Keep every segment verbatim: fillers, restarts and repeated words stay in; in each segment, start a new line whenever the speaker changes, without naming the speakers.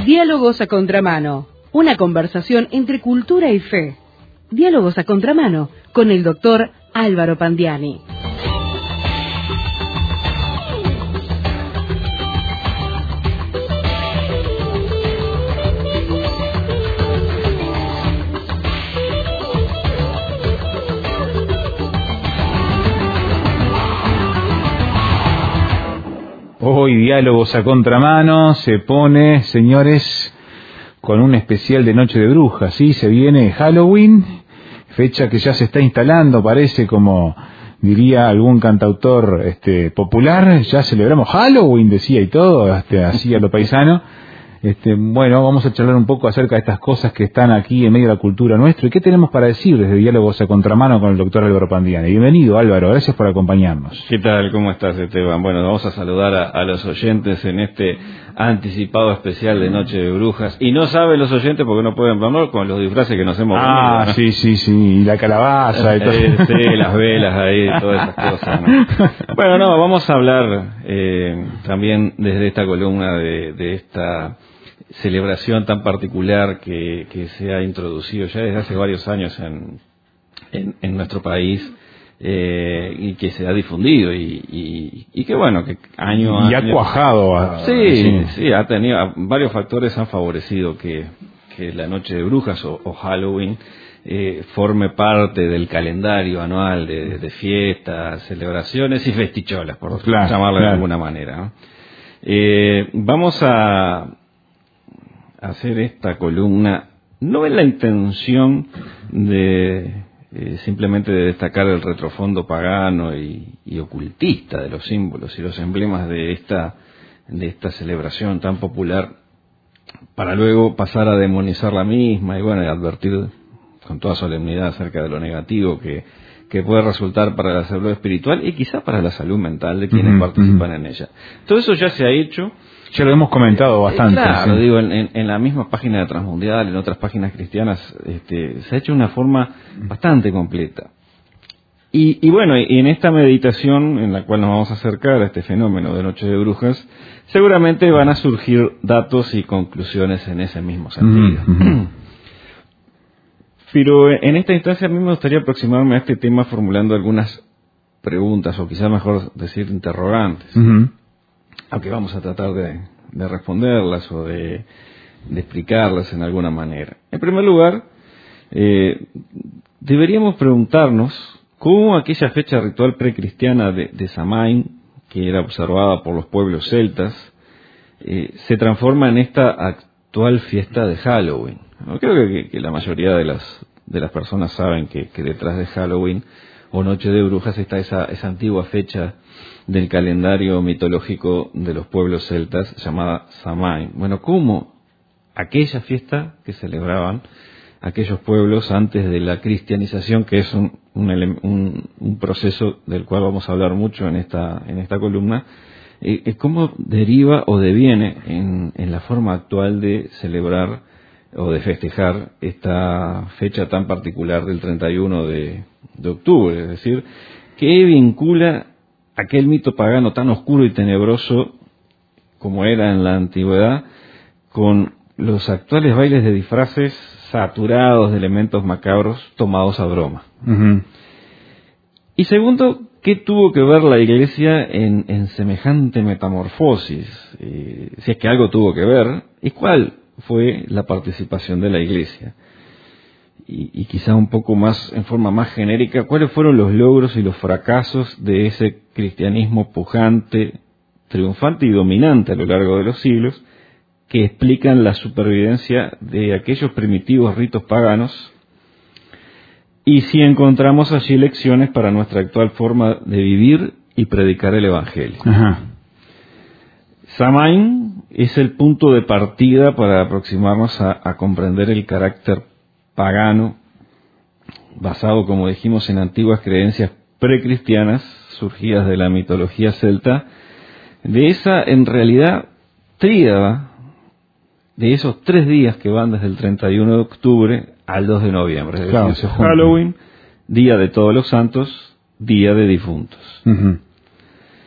Diálogos a contramano, una conversación entre cultura y fe. Diálogos a contramano con el doctor Álvaro Pandiani.
Hoy Diálogos a Contramano se pone, señores, con un especial de Noche de Brujas, ¿sí? Se viene Halloween, fecha que ya se está instalando, parece, como diría algún cantautor este, popular, ya celebramos Halloween, decía y todo, este, así a lo paisano. Este, bueno, vamos a charlar un poco acerca de estas cosas que están aquí en medio de la cultura nuestra. ¿Y qué tenemos para decir desde Diálogos a Contramano con el doctor Álvaro Pandiani? Bienvenido, Álvaro, gracias por acompañarnos.
¿Qué tal? ¿Cómo estás, Esteban? Bueno, vamos a saludar a, a los oyentes en este anticipado especial de Noche de Brujas. Y no saben los oyentes porque no pueden verlo con los disfraces que nos hemos
Ah,
venido, ¿no?
sí, sí, sí, y la calabaza y todo.
Eh, sí, las velas ahí, todas esas cosas, ¿no? Bueno, no, vamos a hablar eh, también desde esta columna de, de esta celebración tan particular que, que se ha introducido ya desde hace varios años en, en, en nuestro país eh, y que se ha difundido y, y, y que bueno, que año a año...
Y ha cuajado. A,
sí,
sí,
sí, ha tenido, varios factores han favorecido que, que la Noche de Brujas o, o Halloween eh, forme parte del calendario anual de, de fiestas, celebraciones y festicholas, por
claro,
llamarlo
claro.
de alguna manera, ¿no? Eh, vamos a hacer esta columna no en la intención de eh, simplemente de destacar el retrofondo pagano y, y ocultista de los símbolos y los emblemas de esta de esta celebración tan popular, para luego pasar a demonizar la misma y bueno, y advertir con toda solemnidad acerca de lo negativo que, que puede resultar para la salud espiritual y quizá para la salud mental de quienes
Uh-huh,
participan
uh-huh.
en ella. Todo eso ya se ha hecho.
Ya lo hemos comentado bastante.
Eh, claro,
sí.
digo, en, en, en la misma página de Transmundial, en otras páginas cristianas, este, se ha hecho de una forma bastante completa. Y, y bueno, y en esta meditación en la cual nos vamos a acercar a este fenómeno de Noche de Brujas, seguramente van a surgir datos y conclusiones en ese mismo sentido.
Uh-huh.
Pero en esta instancia a mí me gustaría aproximarme a este tema formulando algunas preguntas, o quizá mejor decir interrogantes.
Uh-huh.
Aunque vamos a tratar de, de responderlas o de, de explicarlas en alguna manera. En primer lugar, eh, deberíamos preguntarnos cómo aquella fecha ritual precristiana de, de Samhain, que era observada por los pueblos celtas, eh, se transforma en esta actual fiesta de Halloween. ¿No? Creo que, que la mayoría de las, de las personas saben que, que detrás de Halloween o Noche de Brujas está esa, esa antigua fecha del calendario mitológico de los pueblos celtas llamada Samhain. Bueno, ¿cómo aquella fiesta que celebraban aquellos pueblos antes de la cristianización, que es un, un, un, un proceso del cual vamos a hablar mucho en esta, en esta columna, eh, cómo deriva o deviene en, en la forma actual de celebrar o de festejar esta fecha tan particular del treinta y uno de, de octubre? Es decir, ¿qué vincula aquel mito pagano tan oscuro y tenebroso como era en la antigüedad con los actuales bailes de disfraces saturados de elementos macabros tomados a broma?
Uh-huh.
Y segundo, ¿qué tuvo que ver la Iglesia en, en semejante metamorfosis? Eh, si es que algo tuvo que ver, ¿y cuál fue la participación de la Iglesia? Y, y quizá un poco más, en forma más genérica, ¿cuáles fueron los logros y los fracasos de ese cristianismo pujante, triunfante y dominante a lo largo de los siglos, que explican la supervivencia de aquellos primitivos ritos paganos? Y si encontramos allí lecciones para nuestra actual forma de vivir y predicar el Evangelio.
Ajá.
Samhain es el punto de partida para aproximarnos a, a comprender el carácter pagano, basado, como dijimos, en antiguas creencias precristianas surgidas de la mitología celta, de esa, en realidad, tríada, de esos tres días que van desde el treinta y uno de octubre al dos de noviembre. Es
Claro,
decir,
se juntan.
Halloween, Día de Todos los Santos, Día de Difuntos.
Uh-huh.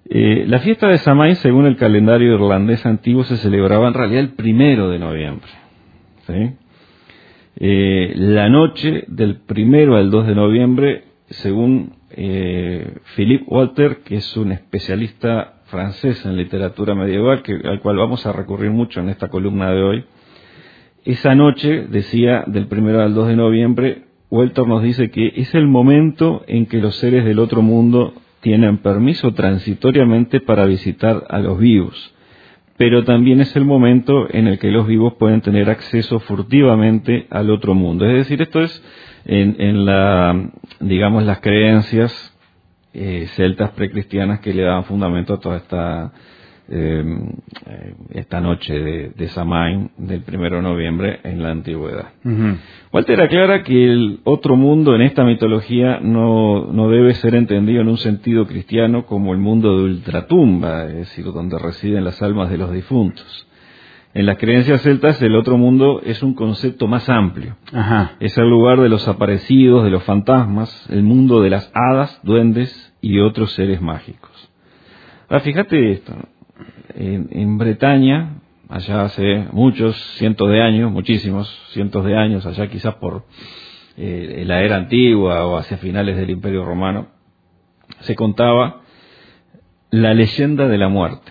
Eh, la fiesta de Samhain, según el calendario irlandés antiguo, se celebraba en realidad el primero de noviembre. ¿Sí? Eh, la noche del primero al dos de noviembre, según eh, Philippe Walter, que es un especialista francés en literatura medieval, que, al cual vamos a recurrir mucho en esta columna de hoy, esa noche, decía, del primero al dos de noviembre, Walter nos dice que es el momento en que los seres del otro mundo tienen permiso transitoriamente para visitar a los vivos, pero también es el momento en el que los vivos pueden tener acceso furtivamente al otro mundo. Es decir, esto es en, en la, digamos, las creencias eh, celtas precristianas que le daban fundamento a toda esta eh, esta noche de, de Samhain del primero de noviembre en la antigüedad. Uh-huh. Walter aclara que el otro mundo en esta mitología no, no debe ser entendido en un sentido cristiano como el mundo de ultratumba, es decir, donde residen las almas de los difuntos. En las creencias celtas el otro mundo es un concepto más amplio. Ajá. Es el lugar de los aparecidos, de los fantasmas, el mundo de las hadas, duendes y otros seres mágicos. Ahora fíjate esto, ¿no? En, en Bretaña, allá hace muchos cientos de años, muchísimos cientos de años, allá quizás por eh, la era antigua o hacia finales del Imperio Romano, se contaba la leyenda de la muerte.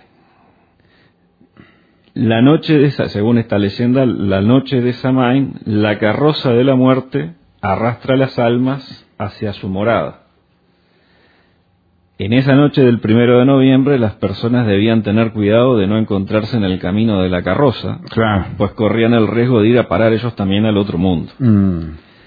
La noche de esa, según esta leyenda, la noche de Samhain, la carroza de la muerte arrastra las almas hacia su morada. En esa noche del primero de noviembre, las personas debían tener cuidado de no encontrarse en el camino de la carroza, claro, pues corrían el riesgo de ir a parar ellos también al otro mundo. Mm.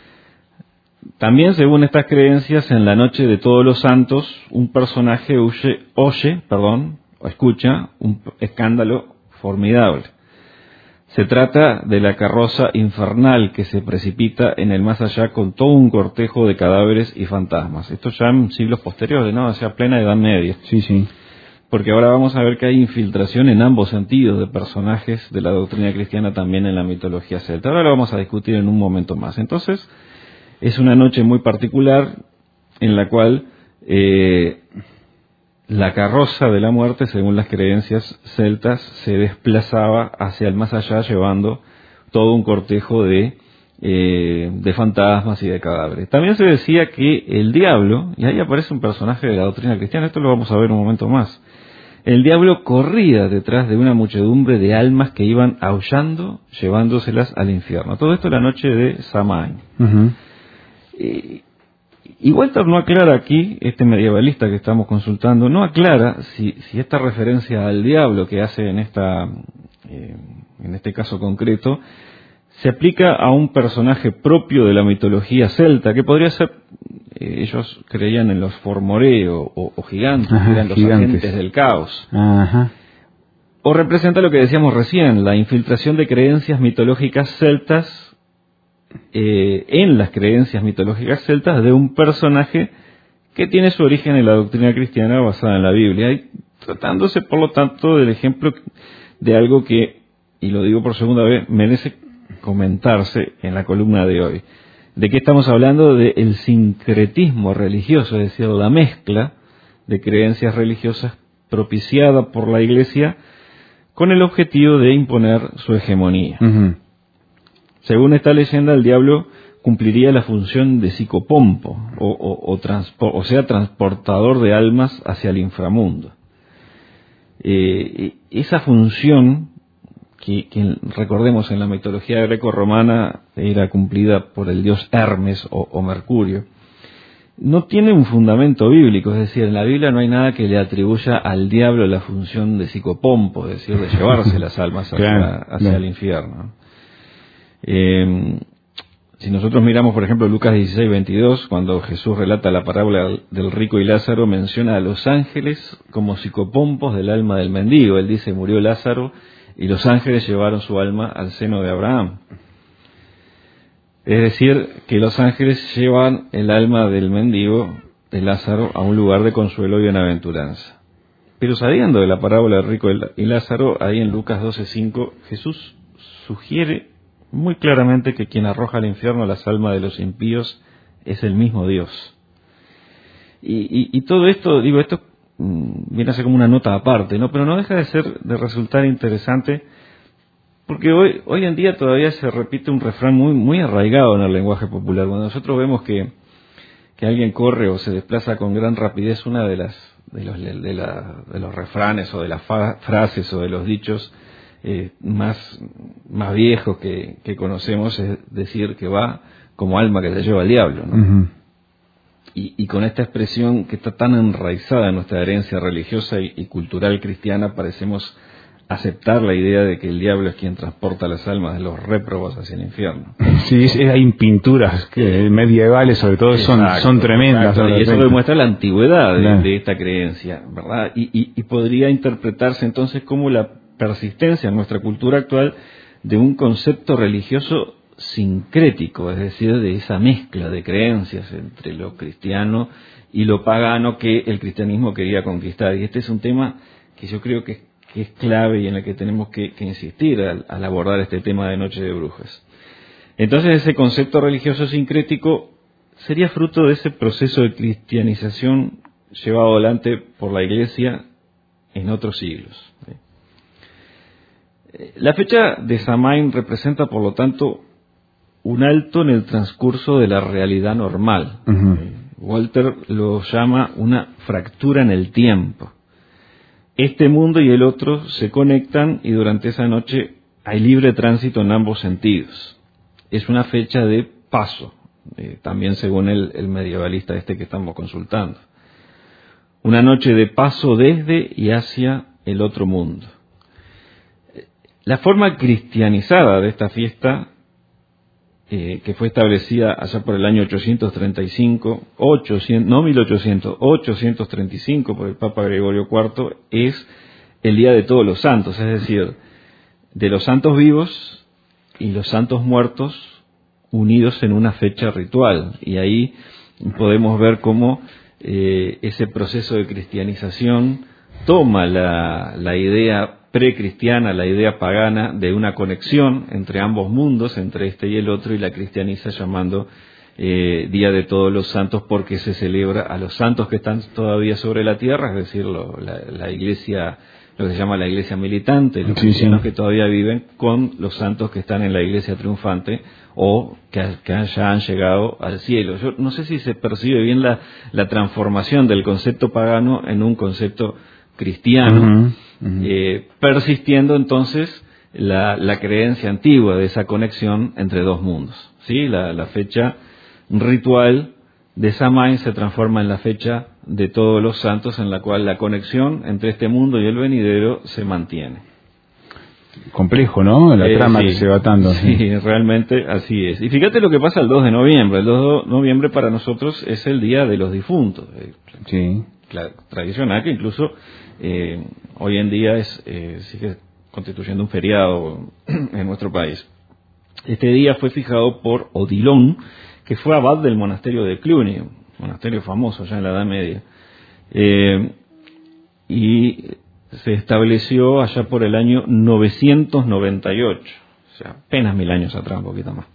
También, según estas creencias, en la noche de Todos los Santos, un personaje huye, oye, perdón, o escucha un escándalo formidable. Se trata de la carroza infernal que se precipita en el más allá con todo un cortejo de cadáveres y fantasmas. Esto ya en siglos posteriores, ¿no? O sea, plena Edad Media.
Sí, sí.
Porque ahora vamos a ver que hay infiltración en ambos sentidos de personajes de la doctrina cristiana también en la mitología celta. Ahora lo vamos a discutir en un momento más. Entonces, es una noche muy particular en la cual eh, la carroza de la muerte, según las creencias celtas, se desplazaba hacia el más allá llevando todo un cortejo de, eh, de fantasmas y de cadáveres. También se decía que el diablo, y ahí aparece un personaje de la doctrina cristiana, esto lo vamos a ver un momento más, el diablo corría detrás de una muchedumbre de almas que iban aullando, llevándoselas al infierno. Todo esto la noche de Samhain. Uh-huh. Eh, Y Walter no aclara aquí, este medievalista que estamos consultando, no aclara si, si esta referencia al diablo que hace en esta, eh, en este caso concreto, se aplica a un personaje propio de la mitología celta, que podría ser, eh, ellos creían en los formoreo o, o gigantes, Ajá, que eran los gigantes. Agentes del caos. Ajá. O representa lo que decíamos recién, la infiltración de creencias mitológicas celtas Eh, en las creencias mitológicas celtas de un personaje que tiene su origen en la doctrina cristiana basada en la Biblia, y tratándose por lo tanto del ejemplo de algo que, y lo digo por segunda vez, merece comentarse en la columna de hoy. ¿De qué estamos hablando? Del sincretismo religioso, es decir, la mezcla de creencias religiosas propiciada por la Iglesia con el objetivo de imponer su hegemonía. Uh-huh. Según esta leyenda, el diablo cumpliría la función de psicopompo, o, o, o, transpo, o sea, transportador de almas hacia el inframundo. Eh, esa función, que, que recordemos en la mitología greco-romana era cumplida por el dios Hermes o, o Mercurio, no tiene un fundamento bíblico, es decir, en la Biblia no hay nada que le atribuya al diablo la función de psicopompo, es decir, de llevarse las almas hacia, claro, hacia claro. el infierno. Eh, si nosotros miramos, por ejemplo, Lucas dieciséis, veintidós, cuando Jesús relata la parábola del rico y Lázaro, menciona a los ángeles como psicopompos del alma del mendigo. Él dice, murió Lázaro y los ángeles llevaron su alma al seno de Abraham. Es decir, que los ángeles llevan el alma del mendigo, de Lázaro, a un lugar de consuelo y bienaventuranza. Pero sabiendo de la parábola del rico y Lázaro, ahí en Lucas doce, cinco, Jesús sugiere muy claramente que quien arroja al infierno las almas de los impíos es el mismo Dios. Y, y, y todo esto, digo, esto viene a ser como una nota aparte, ¿no? Pero no deja de ser, de resultar interesante, porque hoy, hoy en día todavía se repite un refrán muy, muy arraigado en el lenguaje popular. Cuando nosotros vemos que, que alguien corre o se desplaza con gran rapidez, una de las, de los, de la, de los refranes o de las fa, frases o de los dichos eh, más, más viejos que, que conocemos es decir que va como alma que se lleva al diablo, ¿no? Uh-huh. Y, y con esta expresión que está tan enraizada en nuestra herencia religiosa y, y cultural cristiana, parecemos aceptar la idea de que el diablo es quien transporta las almas de los réprobos hacia el infierno.
Sí, es, hay pinturas que medievales, sobre todo, exacto, son, son tremendas.
Exacto, y eso demuestra la antigüedad de, de esta creencia, ¿verdad? Y, y, y podría interpretarse entonces como la persistencia en nuestra cultura actual de un concepto religioso sincrético, es decir, de esa mezcla de creencias entre lo cristiano y lo pagano que el cristianismo quería conquistar. Y este es un tema que yo creo que, que es clave y en el que tenemos que, que insistir al, al abordar este tema de Noche de Brujas. Entonces, ese concepto religioso sincrético sería fruto de ese proceso de cristianización llevado adelante por la Iglesia en otros siglos. La fecha de Samaín representa, por lo tanto, un alto en el transcurso de la realidad normal. Uh-huh. Walter lo llama una fractura en el tiempo. Este mundo y el otro se conectan y durante esa noche hay libre tránsito en ambos sentidos. Es una fecha de paso, eh, también según el, el medievalista este que estamos consultando. Una noche de paso desde y hacia el otro mundo. La forma cristianizada de esta fiesta, eh, que fue establecida allá por el año ochocientos treinta y cinco, ochocientos, no mil ochocientos, ochocientos treinta y cinco por el Papa Gregorio cuarto, es el Día de Todos los Santos, es decir, de los santos vivos y los santos muertos unidos en una fecha ritual. Y ahí podemos ver cómo eh, ese proceso de cristianización toma la, la idea precristiana, la idea pagana de una conexión entre ambos mundos, entre este y el otro, y la cristianiza llamando eh, Día de Todos los Santos porque se celebra a los santos que están todavía sobre la tierra, es decir, lo, la, la iglesia, lo que se llama la iglesia militante, los sí, cristianos sí. que todavía viven, con los santos que están en la iglesia triunfante o que, que ya han llegado al cielo. Yo no sé si se percibe bien la, la transformación del concepto pagano en un concepto cristiano, uh-huh, uh-huh. Eh, persistiendo entonces la, la creencia antigua de esa conexión entre dos mundos. ¿Sí? La, la fecha ritual de Samaín se transforma en la fecha de Todos los Santos, en la cual la conexión entre este mundo y el venidero se mantiene.
Complejo, ¿no? La eh, trama sí, que se va atando.
Sí, sí, realmente así es. Y fíjate lo que pasa el dos de noviembre. El dos de noviembre para nosotros es el Día de los Difuntos.
Sí.
La tradicional que incluso eh, hoy en día es eh, sigue constituyendo un feriado en nuestro país. Este día fue fijado por Odilon, que fue abad del monasterio de Cluny, un monasterio famoso ya en la Edad Media, eh, y se estableció allá por el año novecientos noventa y ocho, o sea, apenas mil años atrás, un poquito más.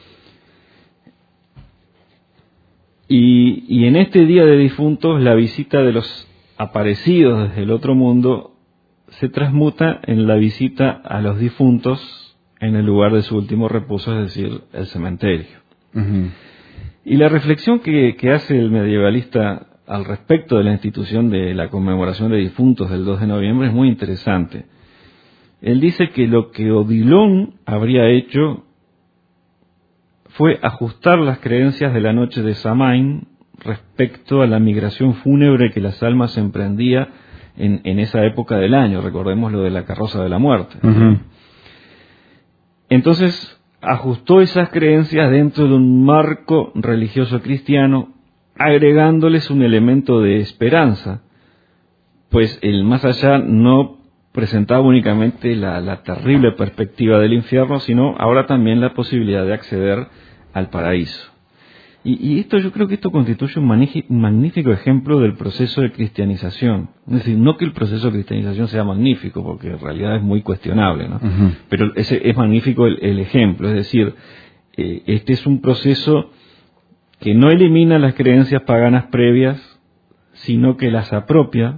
Y, y en este Día de Difuntos, la visita de los aparecidos desde el otro mundo se transmuta en la visita a los difuntos en el lugar de su último reposo, es decir, el cementerio. Uh-huh. Y la reflexión que, que hace el medievalista al respecto de la institución de la conmemoración de difuntos del dos de noviembre es muy interesante. Él dice que lo que Odilon habría hecho fue ajustar las creencias de la noche de Samaín respecto a la migración fúnebre que las almas emprendía en, en esa época del año. Recordemos lo de la carroza de la muerte. Uh-huh. Entonces, ajustó esas creencias dentro de un marco religioso cristiano, agregándoles un elemento de esperanza, pues el más allá no presentaba únicamente la, la terrible perspectiva del infierno, sino ahora también la posibilidad de acceder al paraíso. Y, y esto yo creo que esto constituye un, manigi, un magnífico ejemplo del proceso de cristianización. Es decir, no que el proceso de cristianización sea magnífico, porque en realidad es muy cuestionable, ¿no? Uh-huh. Pero ese, es magnífico el, el ejemplo. Es decir, eh, este es un proceso que no elimina las creencias paganas previas, sino que las apropia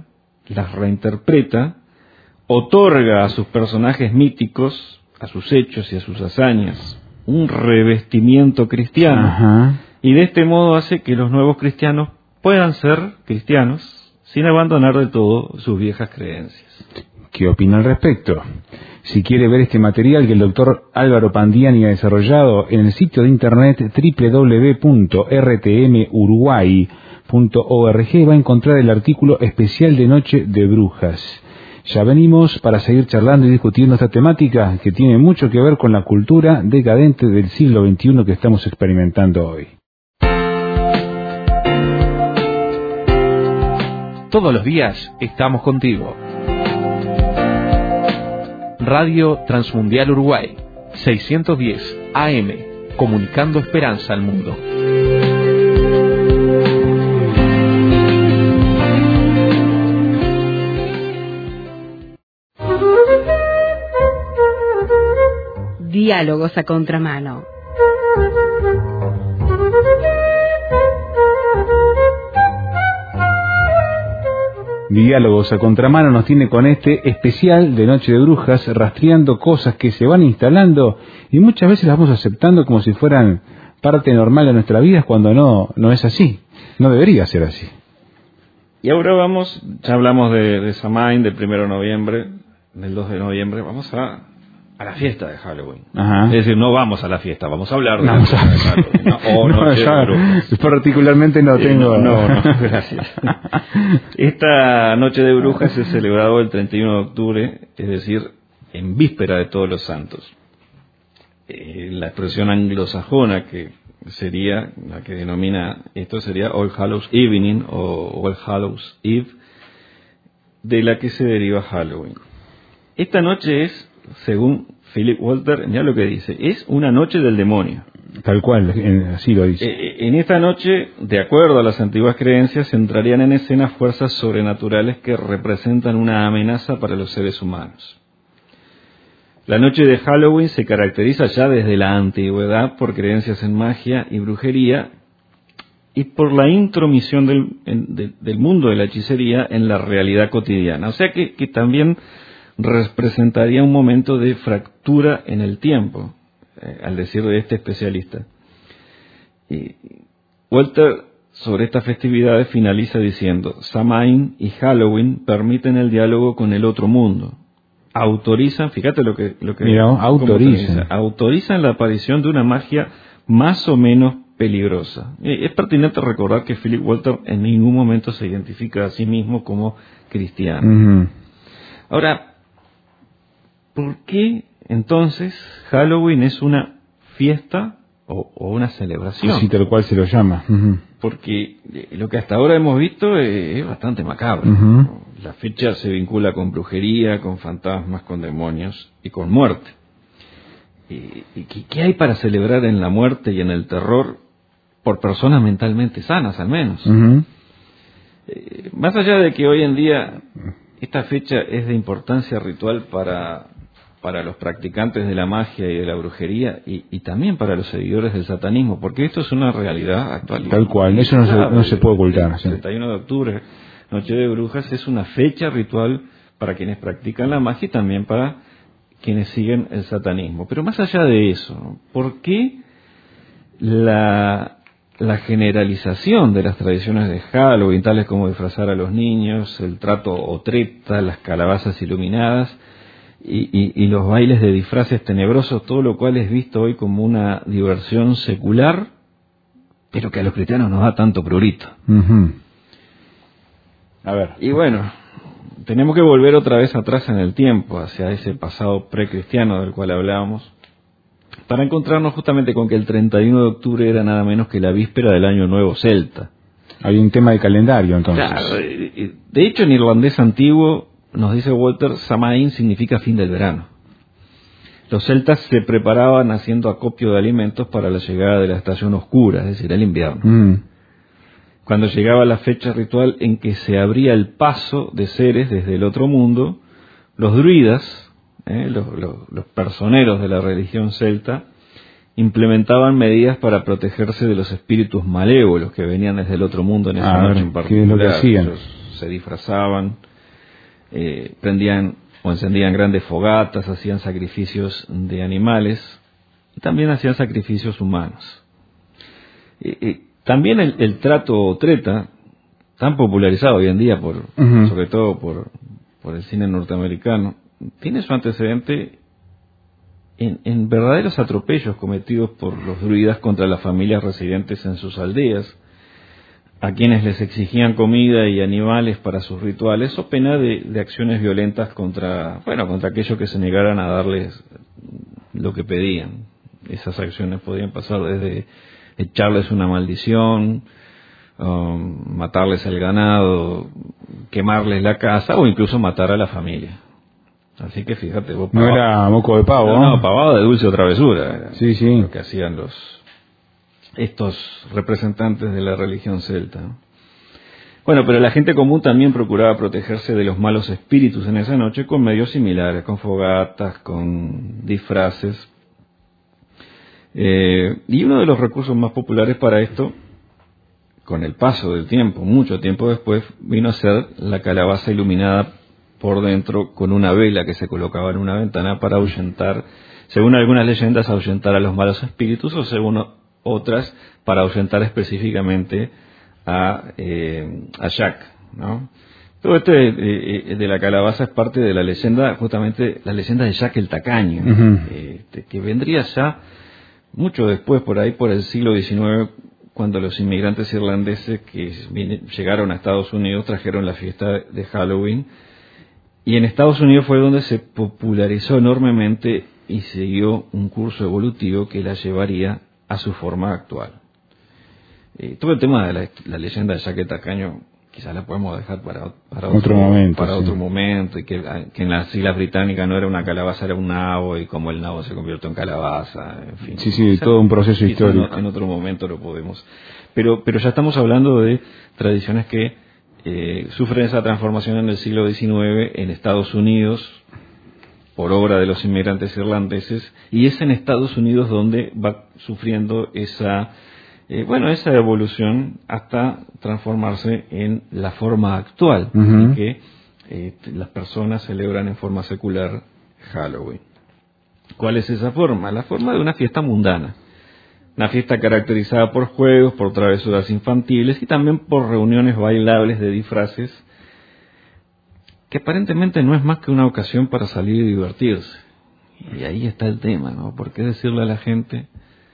las reinterpreta, otorga a sus personajes míticos, a sus hechos y a sus hazañas, un revestimiento cristiano.
Ajá.
Y de este modo hace que los nuevos cristianos puedan ser cristianos sin abandonar del todo sus viejas creencias.
¿Qué opina al respecto? Si quiere ver este material que el doctor Álvaro Pandiani ha desarrollado en el sitio de internet doble u doble u doble u punto r t m uruguay punto org, va a encontrar el artículo especial de Noche de Brujas. Ya venimos para seguir charlando y discutiendo esta temática que tiene mucho que ver con la cultura decadente del siglo veintiuno que estamos experimentando hoy.
Todos los días estamos contigo. Radio Transmundial Uruguay, seiscientos diez A M, comunicando esperanza al mundo.
Diálogos a contramano.
Diálogos a contramano nos tiene con este especial de Noche de Brujas, rastreando cosas que se van instalando y muchas veces las vamos aceptando como si fueran parte normal de nuestra vida, cuando no, no es así, no debería ser así.
Y ahora vamos, ya hablamos de, de Samhain, del primero de noviembre, del dos de noviembre, vamos a, a la fiesta de Halloween.
Ajá.
Es decir, no vamos a la fiesta, vamos a hablar de
No,
la fiesta de Halloween. No, o
no,
Noche
ya,
de Brujas.
particularmente no
Eh,
tengo...
No, no, no, gracias. Esta Noche de Brujas se celebrado el treinta y uno de octubre, es decir, en víspera de Todos los Santos. Eh, la expresión anglosajona que sería, la que denomina esto sería All Hallows Evening o All Hallows Eve, de la que se deriva Halloween. Esta noche es, según Philip Walter, ya lo que dice, es una noche del demonio.
Tal cual, así lo dice.
Eh, en esta noche, de acuerdo a las antiguas creencias, entrarían en escena fuerzas sobrenaturales que representan una amenaza para los seres humanos. La noche de Halloween se caracteriza ya desde la antigüedad por creencias en magia y brujería y por la intromisión del, en, de, del mundo de la hechicería en la realidad cotidiana. O sea que, que también representaría un momento de fractura en el tiempo, eh, al decir de este especialista. Y Walter, sobre estas festividades, finaliza diciendo: Samhain y Halloween permiten el diálogo con el otro mundo. Autorizan, fíjate lo que... Lo que
Mira, autorizan.
Autorizan la aparición de una magia más o menos peligrosa. Es pertinente recordar que Philip Walter en ningún momento se identifica a sí mismo como cristiano.
Uh-huh.
Ahora, ¿por qué entonces Halloween es una fiesta o, o una celebración?
Así tal cual se lo llama. Uh-huh.
Porque lo que hasta ahora hemos visto es, es bastante macabro.
Uh-huh.
La fecha se vincula con brujería, con fantasmas, con demonios y con muerte. ¿Y, y qué hay para celebrar en la muerte y en el terror por personas mentalmente sanas, al menos?
Uh-huh.
Eh, más allá de que hoy en día esta fecha es de importancia ritual para, para los practicantes de la magia y de la brujería y, y también para los seguidores del satanismo, porque esto es una realidad actual.
Tal cual, eso no se, no se puede ocultar.
El treinta y uno de octubre, Noche de Brujas, es una fecha ritual para quienes practican la magia y también para quienes siguen el satanismo. Pero más allá de eso, ¿por qué la, la generalización de las tradiciones de Halloween, tales como disfrazar a los niños, el trato o treta, las calabazas iluminadas y, y, y los bailes de disfraces tenebrosos, todo lo cual es visto hoy como una diversión secular, pero que a los cristianos nos da tanto prurito?
Uh-huh. A ver.
Y bueno, tenemos que volver otra vez atrás en el tiempo, hacia ese pasado precristiano del cual hablábamos, para encontrarnos justamente con que el treinta y uno de octubre era nada menos que la víspera del Año Nuevo celta.
Hay un tema de calendario, entonces.
Claro, de hecho en irlandés antiguo, nos dice Walter, Samhain significa fin del verano. Los celtas se preparaban haciendo acopio de alimentos para la llegada de la estación oscura, es decir, el invierno.
Mm.
Cuando llegaba la fecha ritual en que se abría el paso de seres desde el otro mundo, los druidas, eh, los, los, los personeros de la religión celta, implementaban medidas para protegerse de los espíritus malévolos que venían desde el otro mundo en esa
A
noche
ver,
en particular.
¿qué es lo que hacían?
Ellos se disfrazaban eh, prendían o encendían grandes fogatas, hacían sacrificios de animales y también hacían sacrificios humanos. Eh, eh, también el, el trato treta, tan popularizado hoy en día, por, uh-huh. sobre todo por, por el cine norteamericano, tiene su antecedente en, en verdaderos atropellos cometidos por los druidas contra las familias residentes en sus aldeas, a quienes les exigían comida y animales para sus rituales, o pena de, de acciones violentas contra, bueno, contra aquellos que se negaran a darles lo que pedían. Esas acciones podían pasar desde echarles una maldición, um, matarles el ganado, quemarles la casa o incluso matar a la familia. Así que fíjate, vos
pavado, no era moco de pavo,
no, no, pavado de dulce o travesura. Era
sí, sí.
Lo que hacían los estos representantes de la religión celta. Bueno, pero la gente común también procuraba protegerse de los malos espíritus en esa noche con medios similares, con fogatas, con disfraces. Eh, y uno de los recursos más populares para esto, con el paso del tiempo, mucho tiempo después, vino a ser la calabaza iluminada por dentro con una vela que se colocaba en una ventana para ahuyentar, según algunas leyendas, ahuyentar a los malos espíritus, o según otras, para ahuyentar específicamente a, eh, a Jack, ¿no? Todo esto de, de, de la calabaza es parte de la leyenda, justamente la leyenda de Jack el Tacaño, uh-huh. este, que vendría ya mucho después, por ahí por el siglo diecinueve, cuando los inmigrantes irlandeses que vine, llegaron a Estados Unidos trajeron la fiesta de Halloween, y en Estados Unidos fue donde se popularizó enormemente y siguió un curso evolutivo que la llevaría a su forma actual. Eh, todo el tema de la, la leyenda de Jack el Tacaño quizás la podemos dejar para, para otro,
otro momento,
para
sí.
otro momento, y que, que en las Islas Británicas no era una calabaza, era un nabo, y como el nabo se convirtió en calabaza, en fin.
Sí, sí, todo un proceso histórico.
En, en otro momento lo podemos. Pero, pero ya estamos hablando de tradiciones que eh, sufren esa transformación en el siglo diecinueve en Estados Unidos, por obra de los inmigrantes irlandeses, y es en Estados Unidos donde va sufriendo esa, eh, bueno, esa evolución hasta transformarse en la forma actual, uh-huh. en que eh, las personas celebran en forma secular Halloween. ¿Cuál es esa forma? La forma de una fiesta mundana, una fiesta caracterizada por juegos, por travesuras infantiles y también por reuniones bailables de disfraces, que aparentemente no es más que una ocasión para salir y divertirse. Y ahí está el tema, ¿no? ¿Por qué decirle a la gente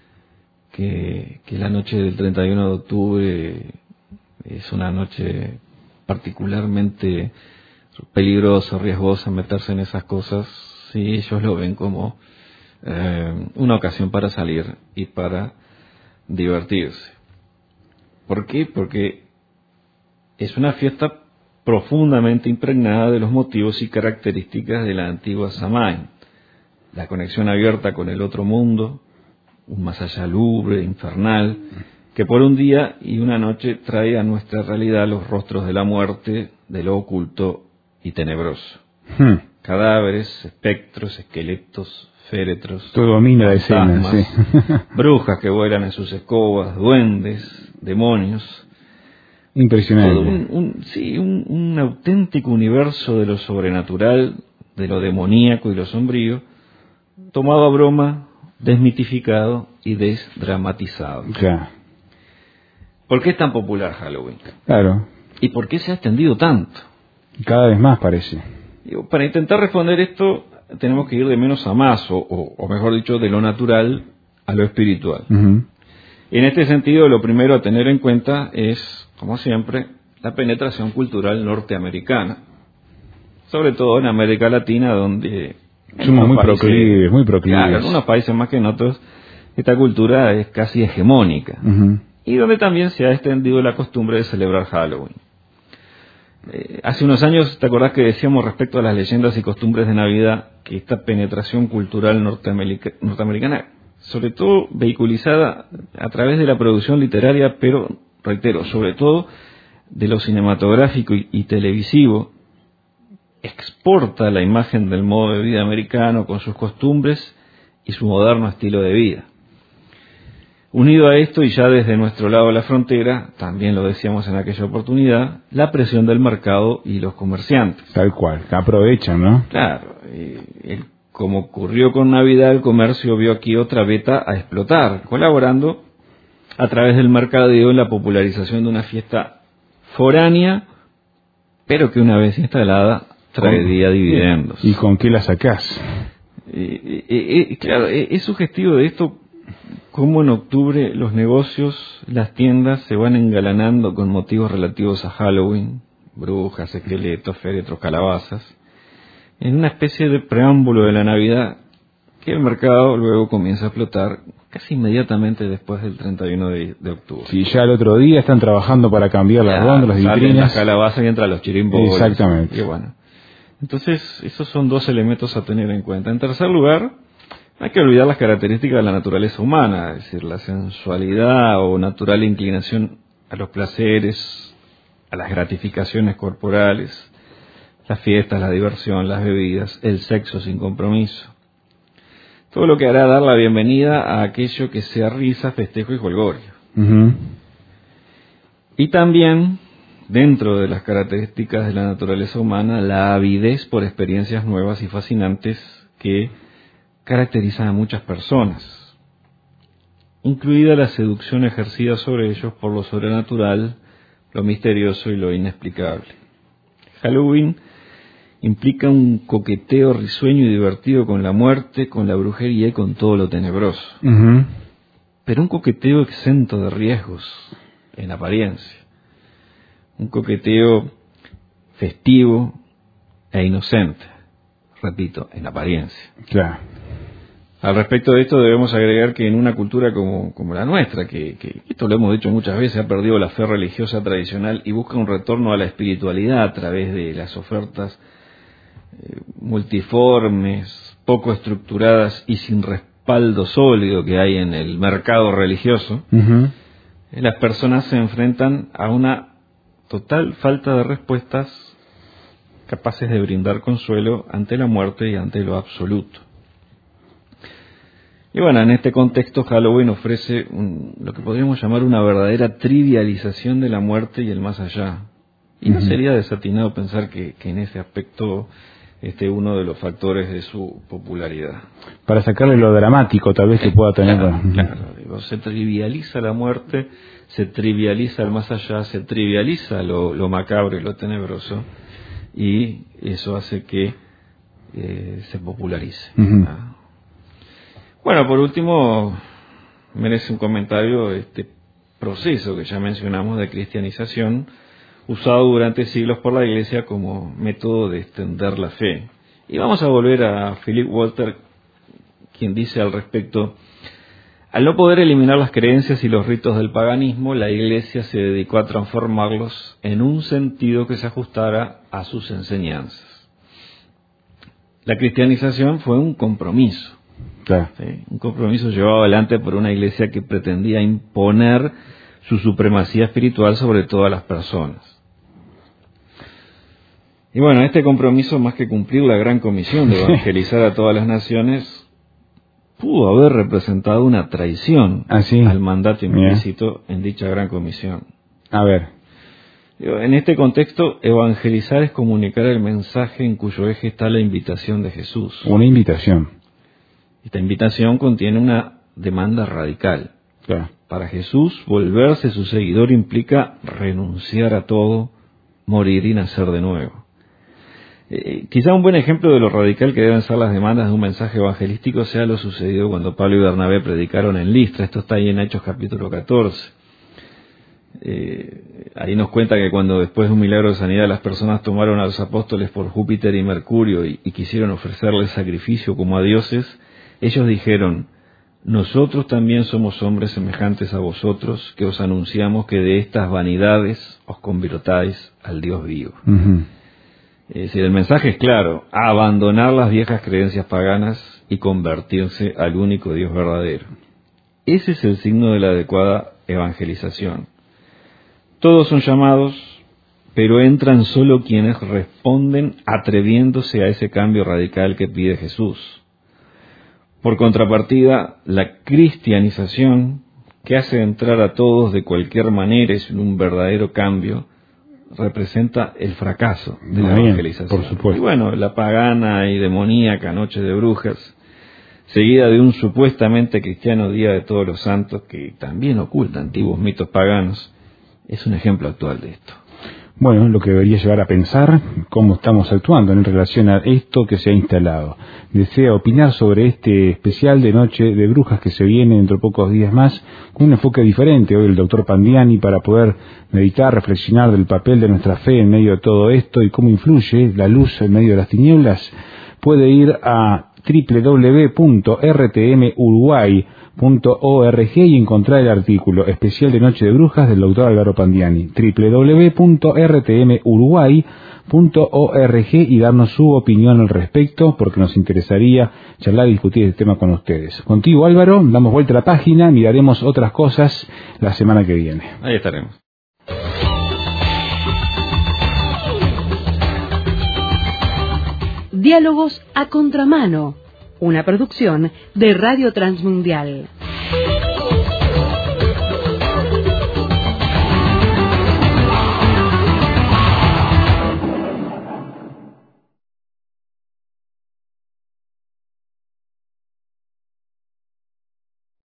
que, que la noche del treinta y uno de octubre es una noche particularmente peligrosa, riesgosa, meterse en esas cosas, si ellos lo ven como eh, una ocasión para salir y para divertirse? ¿Por qué? Porque es una fiesta profundamente impregnada de los motivos y características de la antigua Samhain, la conexión abierta con el otro mundo, un más allá lúgubre, infernal, que por un día y una noche trae a nuestra realidad los rostros de la muerte, de lo oculto y tenebroso. Hmm. Cadáveres, espectros, esqueletos, féretros,
todo domina la escena, sí.
brujas que vuelan en sus escobas, duendes, demonios.
Impresionante.
Todo un, un, sí, un, un auténtico universo de lo sobrenatural, de lo demoníaco y lo sombrío, tomado a broma, desmitificado y desdramatizado.
Claro.
¿Por qué es tan popular Halloween?
Claro.
¿Y por qué se ha extendido tanto?
Cada vez más parece.
Digo, para intentar responder esto tenemos que ir de menos a más, o, o, o mejor dicho, de lo natural a lo espiritual. Uh-huh. En este sentido, lo primero a tener en cuenta es, como siempre, la penetración cultural norteamericana, sobre todo en América Latina, donde
somos muy proclives, muy proclives.
Claro, en algunos países más que en otros, esta cultura es casi hegemónica, uh-huh. y donde también se ha extendido la costumbre de celebrar Halloween. Eh, hace unos años, ¿te acordás que decíamos respecto a las leyendas y costumbres de Navidad que esta penetración cultural norteamerica, norteamericana, sobre todo vehiculizada a través de la producción literaria, pero, reitero, sobre todo de lo cinematográfico y, y televisivo, exporta la imagen del modo de vida americano con sus costumbres y su moderno estilo de vida? Unido a esto, y ya desde nuestro lado de la frontera, también lo decíamos en aquella oportunidad, la presión del mercado y los comerciantes.
Tal cual, que aprovechan, ¿no?
Claro, eh, el, como ocurrió con Navidad, el comercio vio aquí otra beta a explotar, colaborando a través del mercadeo en la popularización de una fiesta foránea, pero que una vez instalada traería dividendos.
¿Y con qué la sacás?
Eh, eh, eh, claro, eh, es sugestivo de esto cómo en octubre los negocios, las tiendas se van engalanando con motivos relativos a Halloween, brujas, esqueletos, féretros, calabazas, en una especie de preámbulo de la Navidad que el mercado luego comienza a explotar casi inmediatamente después del treinta y uno de, de octubre.
Si ya el otro día están trabajando para cambiar las góndolas, las vitrinas.
Las calabazas y entran los chirimbolos.
Exactamente.
Y bueno, entonces esos son dos elementos a tener en cuenta. En tercer lugar, no hay que olvidar las características de la naturaleza humana, es decir, la sensualidad o natural inclinación a los placeres, a las gratificaciones corporales, las fiestas, la diversión, las bebidas, el sexo sin compromiso. Todo lo que hará dar la bienvenida a aquello que sea risa, festejo y jolgorio.
Uh-huh.
Y también, dentro de las características de la naturaleza humana, la avidez por experiencias nuevas y fascinantes que caracterizan a muchas personas, incluida la seducción ejercida sobre ellos por lo sobrenatural, lo misterioso y lo inexplicable. Halloween implica un coqueteo risueño y divertido con la muerte, con la brujería y con todo lo tenebroso.
Uh-huh.
Pero un coqueteo exento de riesgos, en apariencia. Un coqueteo festivo e inocente. Repito, en apariencia.
Claro.
Al respecto de esto debemos agregar que en una cultura como, como la nuestra, que, que esto lo hemos dicho muchas veces, ha perdido la fe religiosa tradicional y busca un retorno a la espiritualidad a través de las ofertas eh, multiformes, poco estructuradas y sin respaldo sólido que hay en el mercado religioso,
Uh-huh.
las personas se enfrentan a una total falta de respuestas capaces de brindar consuelo ante la muerte y ante lo absoluto. Y bueno, en este contexto Halloween ofrece un, lo que podríamos llamar una verdadera trivialización de la muerte y el más allá. Y no
Uh-huh.
sería desatinado pensar que, que en ese aspecto esté uno de los factores de su popularidad.
Para sacarle lo dramático tal vez que pueda tener.
Claro, claro, digo, se trivializa la muerte, se trivializa el más allá, se trivializa lo, lo macabro y lo tenebroso, y eso hace que eh, se popularice.
Uh-huh.
¿Ah? Bueno, por último, merece un comentario este proceso que ya mencionamos de cristianización, usado durante siglos por la Iglesia como método de extender la fe. Y vamos a volver a Philip Walter, quien dice al respecto: al no poder eliminar las creencias y los ritos del paganismo, la Iglesia se dedicó a transformarlos en un sentido que se ajustara a sus enseñanzas. La cristianización fue un compromiso.
Claro.
¿Sí? Un compromiso llevado adelante por una iglesia que pretendía imponer su supremacía espiritual sobre todas las personas. Y bueno, este compromiso, más que cumplir la gran comisión de evangelizar a todas las naciones, pudo haber representado una traición
¿Ah, sí?
al mandato implícito en dicha gran comisión.
A ver.
En este contexto, evangelizar es comunicar el mensaje en cuyo eje está la invitación de Jesús.
Una invitación.
Esta invitación contiene una demanda radical.
Claro.
Para Jesús, volverse su seguidor implica renunciar a todo, morir y nacer de nuevo. Eh, quizá un buen ejemplo de lo radical que deben ser las demandas de un mensaje evangelístico sea lo sucedido cuando Pablo y Bernabé predicaron en Listra. Esto está ahí en Hechos capítulo catorce. Eh, ahí nos cuenta que cuando después de un milagro de sanidad las personas tomaron a los apóstoles por Júpiter y Mercurio y, y quisieron ofrecerles sacrificio como a dioses, ellos dijeron: nosotros también somos hombres semejantes a vosotros, que os anunciamos que de estas vanidades os convirtáis al Dios vivo.
Uh-huh.
Es decir, el mensaje es claro: abandonar las viejas creencias paganas y convertirse al único Dios verdadero. Ese es el signo de la adecuada evangelización. Todos son llamados, pero entran solo quienes responden atreviéndose a ese cambio radical que pide Jesús. Por contrapartida, la cristianización, que hace entrar a todos de cualquier manera y sin un verdadero cambio, representa el fracaso de la
Bien,
evangelización.
por supuesto.
Y bueno, la pagana y demoníaca Noche de Brujas, seguida de un supuestamente cristiano Día de Todos los Santos, que también oculta antiguos mitos paganos, es un ejemplo actual de esto.
Bueno, lo que debería llevar a pensar cómo estamos actuando en relación a esto que se ha instalado. Desea opinar sobre este especial de Noche de Brujas que se viene dentro de pocos días más, con un enfoque diferente hoy el doctor Pandiani, para poder meditar, reflexionar del papel de nuestra fe en medio de todo esto y cómo influye la luz en medio de las tinieblas. Puede ir a doble u doble u doble u punto r t m uruguay punto org y encontrar el artículo especial de Noche de Brujas del doctor Álvaro Pandiani, doble u doble u doble u punto r t m uruguay punto org, y darnos su opinión al respecto, porque nos interesaría charlar y discutir este tema con ustedes. Contigo, Álvaro, damos vuelta a la página, miraremos otras cosas la semana que viene.
Ahí estaremos.
Diálogos a Contramano, una producción de Radio Transmundial.